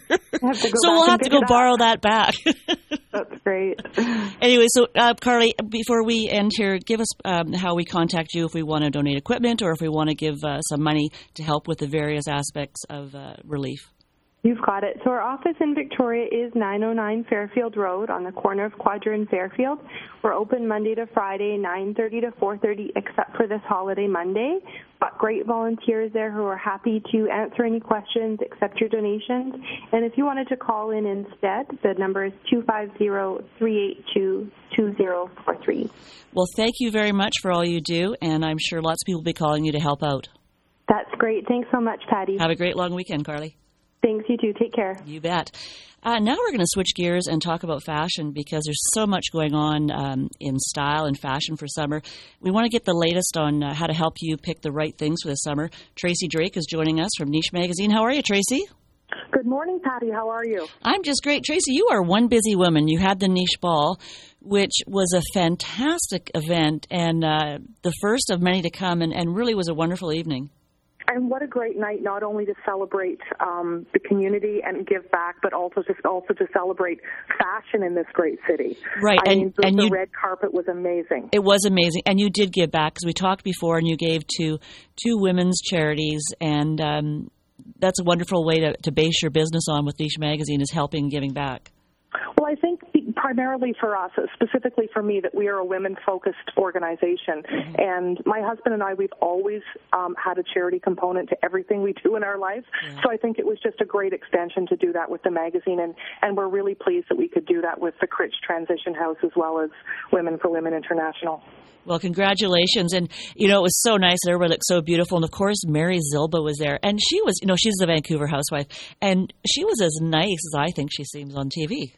So we'll have to go borrow that back. That's great. Anyway, so uh, Carly, before we end here, give us um, how we contact you if we want to donate equipment or if we want to give uh, some money to help with the various aspects of uh, relief. You've got it. So our office in Victoria is nine oh nine Fairfield Road on the corner of Quadra and Fairfield. We're open Monday to Friday, nine thirty to four thirty, except for this holiday Monday. Got great volunteers there who are happy to answer any questions, accept your donations. And if you wanted to call in instead, the number is two five zero, three eight two, two zero four three. Well, thank you very much for all you do, and I'm sure lots of people will be calling you to help out. That's great. Thanks so much, Patty. Have a great long weekend, Carly. Thanks, you too. Take care. You bet. Uh, now we're going to switch gears and talk about fashion because there's so much going on um, in style and fashion for summer. We want to get the latest on uh, how to help you pick the right things for the summer. Tracy Drake is joining us from Niche Magazine. How are you, Tracy? Good morning, Patty. How are you? I'm just great. Tracy, you are one busy woman. You had the Niche Ball, which was a fantastic event and uh, the first of many to come, and, and really was a wonderful evening. And what a great night, not only to celebrate um, the community and give back, but also to, also to celebrate fashion in this great city. Right. I and mean, the, and the you, red carpet was amazing. It was amazing. And you did give back, because we talked before, and you gave to two women's charities. And um, that's a wonderful way to, to base your business on with Niche Magazine, is helping and giving back. Well, I think primarily for us, specifically for me, that we are a women-focused organization. Mm-hmm. And my husband and I, we've always um, had a charity component to everything we do in our life. Yeah. So I think it was just a great extension to do that with the magazine. And, and we're really pleased that we could do that with the Critch Transition House as well as Women for Women International. Well, congratulations. And, you know, it was so nice. Everybody looked so beautiful. And, of course, Mary Zilba was there. And she was, you know, she's the Vancouver housewife. And she was as nice as I think she seems on T V.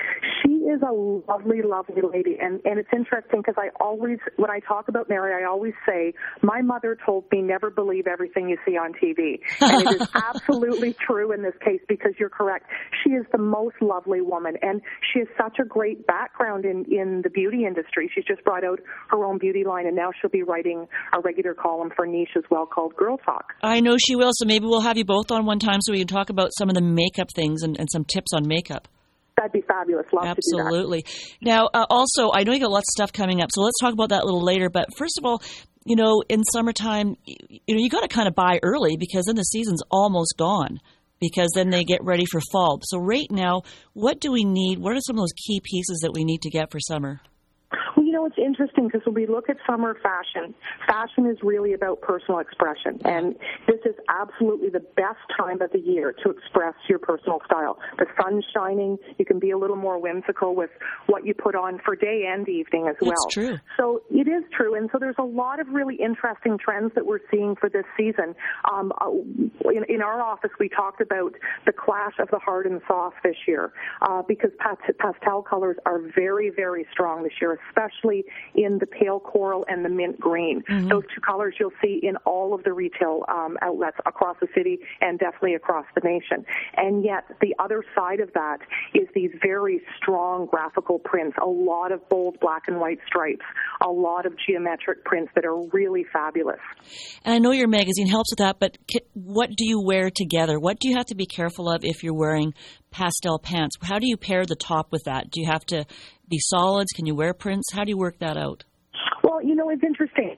Is a lovely, lovely lady, and, and it's interesting because I always, when I talk about Mary, I always say, my mother told me never believe everything you see on T V, and it is absolutely true in this case because you're correct. She is the most lovely woman, and she has such a great background in, in the beauty industry. She's just brought out her own beauty line, and now she'll be writing a regular column for Niche as well called Girl Talk. I know she will, so maybe we'll have you both on one time so we can talk about some of the makeup things and, and some tips on makeup. That'd be fabulous. Love Absolutely. to do that. Now, uh, also, I know you got lots of stuff coming up, so let's talk about that a little later. But first of all, you know, in summertime, you know, you got to kind of buy early because then the season's almost gone because then they get ready for fall. So right now, what do we need? What are some of those key pieces that we need to get for summer? Well, you know, it's interesting because when we look at summer fashion, fashion is really about personal expression. And this is absolutely the best time of the year to express your personal style. The sun's shining. You can be a little more whimsical with what you put on for day and evening as well. That's true. So it is true. And so there's a lot of really interesting trends that we're seeing for this season. Um, in, in our office, we talked about the clash of the hard and soft this year uh, because pastel colors are very, very strong this year, especially in the pale coral and the mint green. Mm-hmm. Those two colors you'll see in all of the retail um, outlets across the city and definitely across the nation. And yet the other side of that is these very strong graphical prints, a lot of bold black and white stripes, a lot of geometric prints that are really fabulous. And I know your magazine helps with that, but what do you wear together? What do you have to be careful of if you're wearing pastel pants? How do you pair the top with that? Do you have to be solids? Can you wear prints? How do you work that out? Well, you know, it's interesting.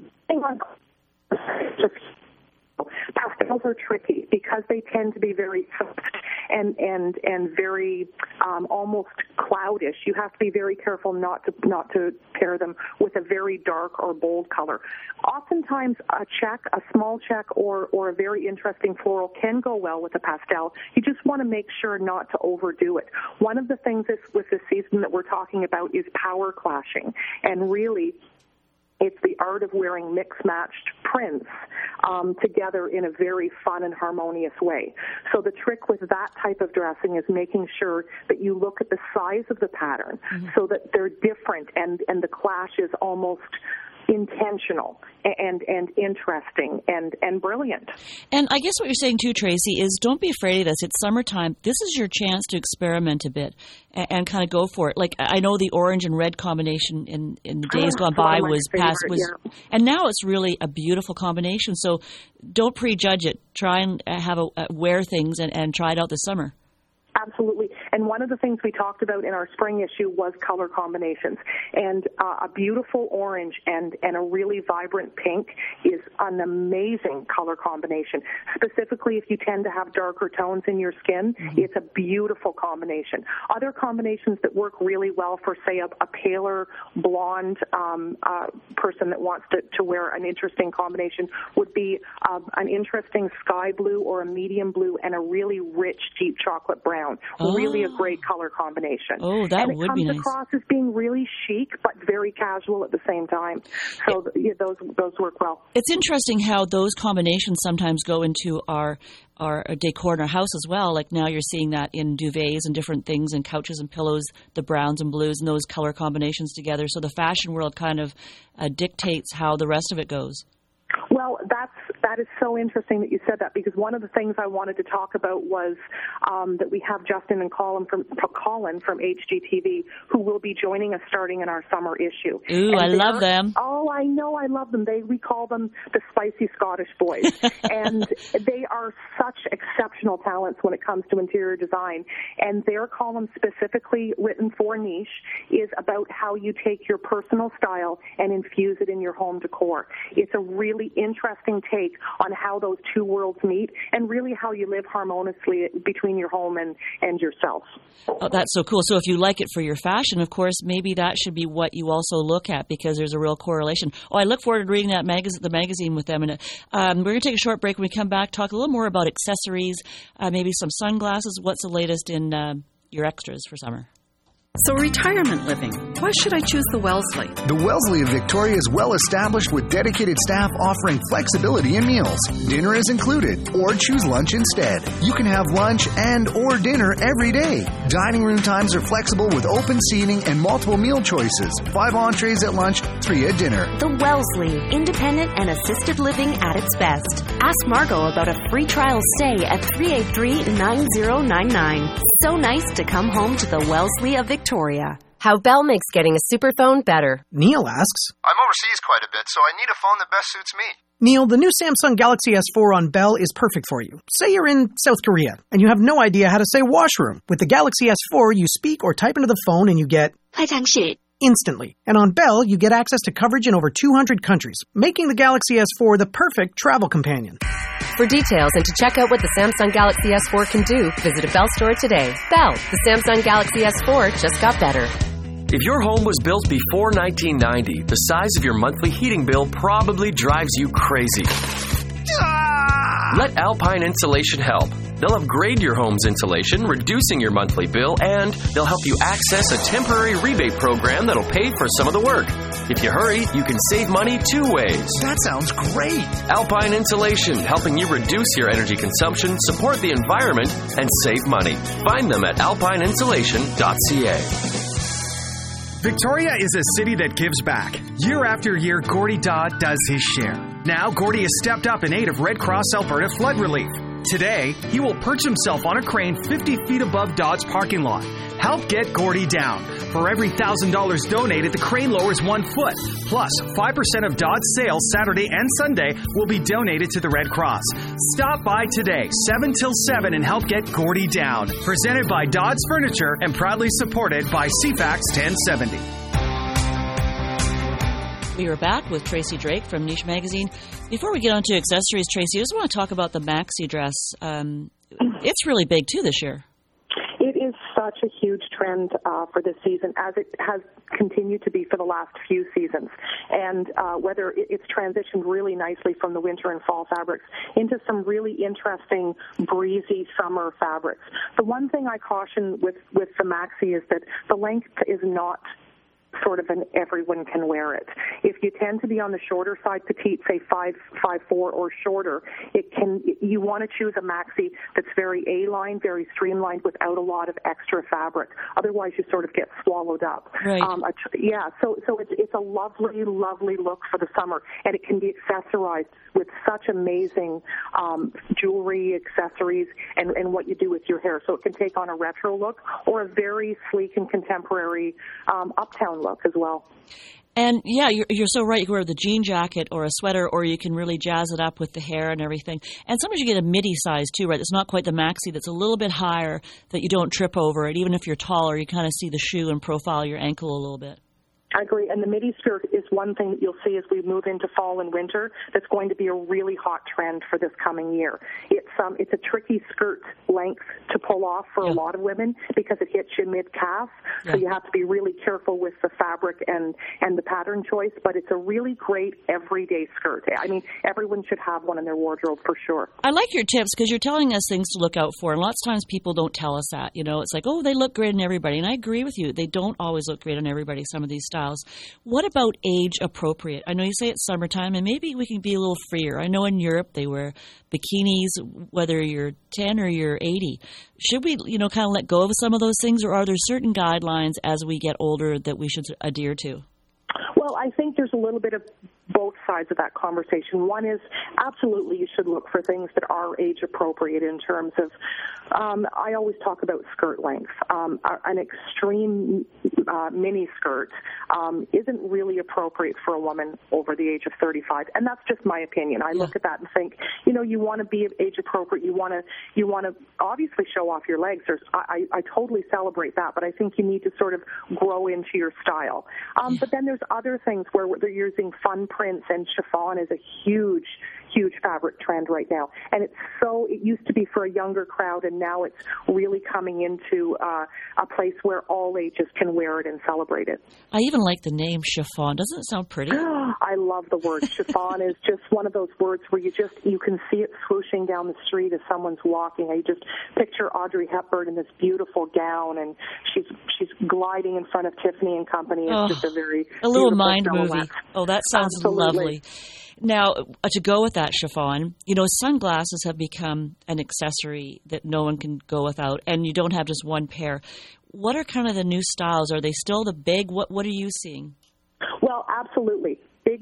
Pastels are tricky because they tend to be very soft and and and very um, almost cloudish. You have to be very careful not to not to pair them with a very dark or bold color. Oftentimes, a check, a small check, or or a very interesting floral can go well with a pastel. You just want to make sure not to overdo it. One of the things this, with this season that we're talking about is power clashing, and really, it's the art of wearing mix-matched prints um, together in a very fun and harmonious way. So the trick with that type of dressing is making sure that you look at the size of the pattern mm-hmm. so that they're different and, and the clash is almost intentional and and interesting and, and brilliant. And I guess what you're saying too, Tracy, is don't be afraid of this. It's summertime. This is your chance to experiment a bit and, and kind of go for it. Like I know the orange and red combination in, in the days oh, gone by was past was, yeah. and now it's really a beautiful combination. So don't prejudge it. Try and have a, uh, wear things and, and try it out this summer. Absolutely. And one of the things we talked about in our spring issue was color combinations. And uh, a beautiful orange and, and a really vibrant pink is an amazing color combination. Specifically, if you tend to have darker tones in your skin, mm-hmm. it's a beautiful combination. Other combinations that work really well for, say, a, a paler blonde um, uh, person that wants to, to wear an interesting combination would be uh, an interesting sky blue or a medium blue and a really rich, deep chocolate brown. Oh. Really a great color combination. Oh, that and would be nice. It comes across as being really chic, but very casual at the same time. So yeah, those those work well. It's interesting how those combinations sometimes go into our our decor in our house as well. Like now you're seeing that in duvets and different things and couches and pillows, the browns and blues and those color combinations together. So the fashion world kind of uh, dictates how the rest of it goes. Well, that's that is so interesting that you said that because one of the things I wanted to talk about was um, that we have Justin and Colin from Colin from H G T V who will be joining us starting in our summer issue. Ooh, and I love are, them. Oh, I know, I love them. They we call them the spicy Scottish boys, and they are such exceptional talents when it comes to interior design. And their column specifically written for Niche is about how you take your personal style and infuse it in your home decor. It's a really interesting take on how those two worlds meet and really how you live harmoniously between your home and, and yourself. Oh, that's so cool. So if you like it for your fashion, of course, maybe that should be what you also look at because there's a real correlation. Oh, I look forward to reading that magazine, the magazine with them. And um, we're going to take a short break. When we come back, talk a little more about accessories, uh, maybe some sunglasses. What's the latest in uh, your extras for summer? So retirement living, why should I choose the Wellesley? The Wellesley of Victoria is well established with dedicated staff offering flexibility in meals. Dinner is included, or choose lunch instead. You can have lunch and or dinner every day. Dining room times are flexible with open seating and multiple meal choices. Five entrees at lunch, three at dinner. The Wellesley, independent and assisted living at its best. Ask Margot about a free trial stay at three eight three, nine zero nine nine. So nice to come home to the Wellesley of Victoria. How Bell makes getting a superphone better. Neil asks, I'm overseas quite a bit, so I need a phone that best suits me. Neil, the new Samsung Galaxy S four on Bell is perfect for you. Say you're in South Korea, and you have no idea how to say washroom. With the Galaxy S four, you speak or type into the phone and you get, 화장실. instantly. And on Bell, you get access to coverage in over two hundred countries, making the Galaxy S four the perfect travel companion. For details and to check out what the Samsung Galaxy S four can do, visit a Bell store today. Bell, the Samsung Galaxy S four just got better. If your home was built before nineteen ninety, the size of your monthly heating bill probably drives you crazy. Let Alpine Insulation help. They'll upgrade your home's insulation, reducing your monthly bill, and they'll help you access a temporary rebate program that'll pay for some of the work. If you hurry, you can save money two ways. That sounds great. Alpine Insulation, helping you reduce your energy consumption, support the environment, and save money. Find them at alpine insulation dot c a. Victoria is a city that gives back. Year after year, Gordy Dodd does his share. Now, Gordy has stepped up in aid of Red Cross Alberta flood relief. Today, he will perch himself on a crane fifty feet above Dodd's parking lot. Help get Gordy down. For every one thousand dollars donated, the crane lowers one foot. Plus, five percent of Dodd's sales Saturday and Sunday will be donated to the Red Cross. Stop by today, seven till seven, and help get Gordy down. Presented by Dodd's Furniture and proudly supported by C FAX ten seventy. We are back with Tracy Drake from Niche Magazine. Before we get on to accessories, Tracy, I just want to talk about the maxi dress. Um, it's really big, too, this year. It is such a huge trend uh, for this season, as it has continued to be for the last few seasons. And uh, whether it, it's transitioned really nicely from the winter and fall fabrics into some really interesting, breezy summer fabrics. The one thing I caution with, with the maxi is that the length is not sort of an everyone can wear it. If you tend to be on the shorter side, petite, say five, five, four or shorter, it can. You want to choose a maxi that's very A-line, very streamlined, without a lot of extra fabric. Otherwise, you sort of get swallowed up. Right. Um, a, yeah. So, so it's it's a lovely, lovely look for the summer, and it can be accessorized with such amazing um, jewelry, accessories, and, and what you do with your hair. So it can take on a retro look or a very sleek and contemporary um, uptown look as well. And yeah, you're, you're so right. You can wear the jean jacket or a sweater, or you can really jazz it up with the hair and everything. And sometimes you get a midi size too, right? It's not quite the maxi, that's a little bit higher, that you don't trip over it. Even if you're taller, you kind of see the shoe and profile your ankle a little bit. I agree, and the midi skirt is one thing that you'll see as we move into fall and winter that's going to be a really hot trend for this coming year. It's um, it's a tricky skirt length to pull off for yeah. a lot of women because it hits you mid-calf, yeah. so you have to be really careful with the fabric and, and the pattern choice, but it's a really great everyday skirt. I mean, everyone should have one in their wardrobe for sure. I like your tips because you're telling us things to look out for, and lots of times people don't tell us that. You know, it's like, oh, they look great on everybody, and I agree with you. They don't always look great on everybody, some of these styles. What about age appropriate? I know you say it's summertime, and maybe we can be a little freer. I know in Europe they wear bikinis, whether you're ten or you're eighty. Should we, you know, kind of let go of some of those things, or are there certain guidelines as we get older that we should adhere to? Well, I think there's a little bit of both sides of that conversation. One is absolutely you should look for things that are age appropriate in terms of, um, I always talk about skirt length. Um, an extreme uh, mini skirt um, isn't really appropriate for a woman over the age of thirty-five, and that's just my opinion. I yeah. look at that and think, you know, you want to be age appropriate. You want to you want to obviously show off your legs. There's, I, I totally celebrate that, but I think you need to sort of grow into your style. Um, yeah. But then there's other things where they're using fun prints, and chiffon is a huge, huge fabric trend right now. And it's so, it used to be for a younger crowd, and now it's really coming into uh, a place where all ages can wear it and celebrate it. I even like the name chiffon. Doesn't it sound pretty? I love the word. Chiffon is just one of those words where you just, you can see it swooshing down the street as someone's walking. I just picture Audrey Hepburn in this beautiful gown, and she's she's gliding in front of Tiffany and Company. It's oh, just a very a little mind movie. Oh, that sounds Absolutely. lovely. Now, uh, to go with that chiffon, you know, sunglasses have become an accessory that no one can go without, and you don't have just one pair. What are kind of the new styles? Are they still the big? What What are you seeing? Well, absolutely. Big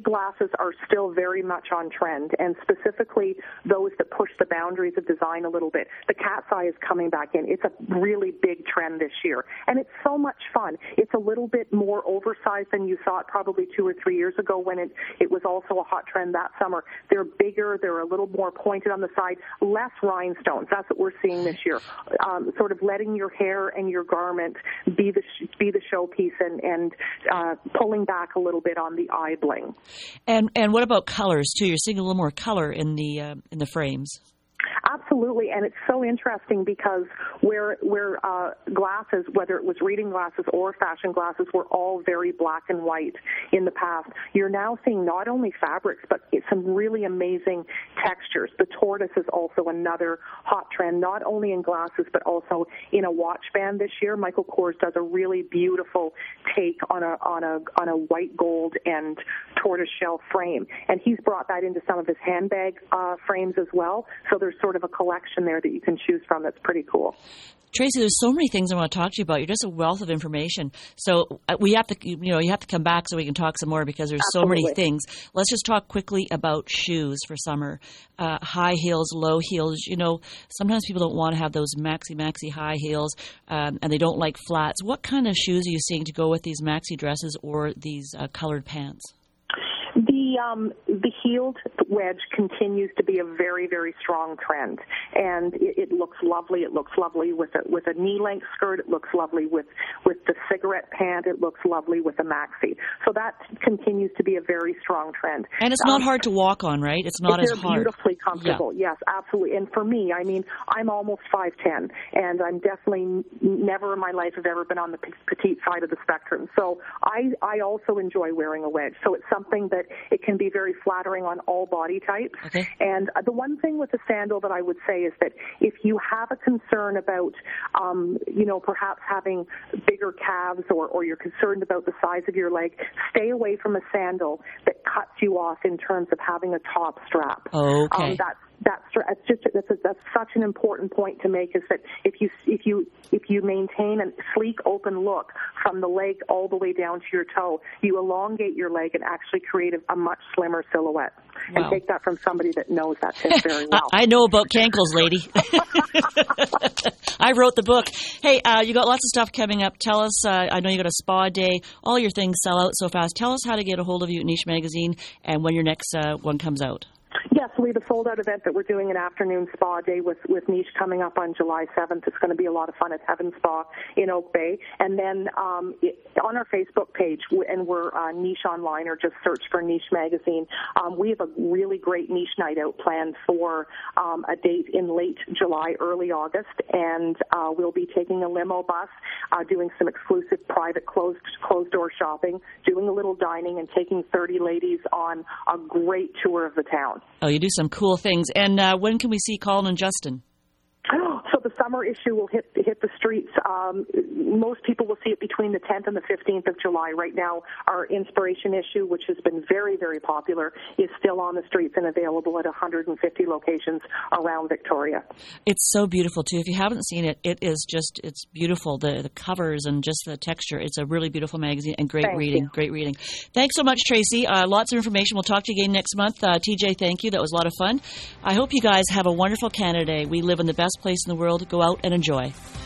glasses are still very much on trend, and specifically those that push the boundaries of design a little bit. The cat's eye is coming back in. It's a really big trend this year, and it's so much fun. It's a little bit more oversized than you saw it probably two or three years ago when it, it was also a hot trend that summer. They're bigger. They're a little more pointed on the side, less rhinestones. That's what we're seeing this year. Um, sort of letting your hair and your garment be the sh- be the showpiece, and and uh, pulling back a little bit on the eye bling. And and what about colors too? You're seeing a little more color in the uh, in the frames. Absolutely, and it's so interesting because where where uh, glasses, whether it was reading glasses or fashion glasses, were all very black and white in the past, you're now seeing not only fabrics but some really amazing textures. The tortoise is also another hot trend, not only in glasses but also in a watch band this year. Michael Kors does a really beautiful take on a on a on a white gold and tortoise shell frame, and he's brought that into some of his handbag uh, frames as well. So there's sort of a collection there that you can choose from that's pretty cool. Tracy, there's so many things I want to talk to you about. You're just a wealth of information. So uh, we have to, you know, you have to come back so we can talk some more because there's Absolutely. so many things. Let's just talk quickly about shoes for summer. Uh, high heels, low heels. You know, sometimes people don't want to have those maxi, maxi high heels, um, and they don't like flats. What kind of shoes are you seeing to go with these maxi dresses or these uh, colored pants? The um, the heeled wedge continues to be a very, very strong trend, and it, it looks lovely. It looks lovely with a with a knee length skirt. It looks lovely with with the cigarette pant. It looks lovely with a maxi. So that continues to be a very strong trend. And it's not um, hard to walk on, right? It's not as hard. They're beautifully comfortable. Yeah. Yes, absolutely. And for me, I mean, I'm almost five ten, and I'm definitely never in my life have ever been on the petite side of the spectrum. So I I also enjoy wearing a wedge. So it's something that it can be very flattering on all body types. Okay. And the one thing with the sandal that I would say is that if you have a concern about, um, you know, perhaps having bigger calves or, or you're concerned about the size of your leg, stay away from a sandal that cuts you off in terms of having a top strap. Okay. Um, that's That's that's just that's, a, that's such an important point to make, is that if you if you if you maintain a sleek open look from the leg all the way down to your toe, you elongate your leg and actually create a, a much slimmer silhouette. Wow. And take that from somebody that knows that fits very well. I know about cankles, lady. I wrote the book. Hey, uh, you got lots of stuff coming up. Tell us. Uh, I know you got a spa day. All your things sell out so fast. Tell us how to get a hold of you at Niche Magazine and when your next uh, one comes out. Yes, we have a sold-out event that we're doing, an afternoon spa day with, with Niche coming up on July seventh. It's going to be a lot of fun at Heaven Spa in Oak Bay. And then um, it, on our Facebook page, and we're uh, Niche Online, or just search for Niche Magazine, um, we have a really great Niche night out planned for um, a date in late July, early August. And uh, we'll be taking a limo bus, uh, doing some exclusive private closed, closed-door shopping, doing a little dining, and taking thirty ladies on a great tour of the town. Oh, you do some cool things. And uh, when can we see Colin and Justin? So the summer issue will hit hit the streets. Um, most people will see it between the tenth and the fifteenth of July. Right now, our Inspiration issue, which has been very, very popular, is still on the streets and available at one hundred fifty locations around Victoria. It's so beautiful, too. If you haven't seen it, it is just, it's beautiful. The the covers and just the texture. It's a really beautiful magazine and great Thank reading. you. Great reading. Thanks so much, Tracy. Uh, lots of information. We'll talk to you again next month. Uh, T J, thank you. That was a lot of fun. I hope you guys have a wonderful Canada Day. We live in the best place in the world. Go out and enjoy.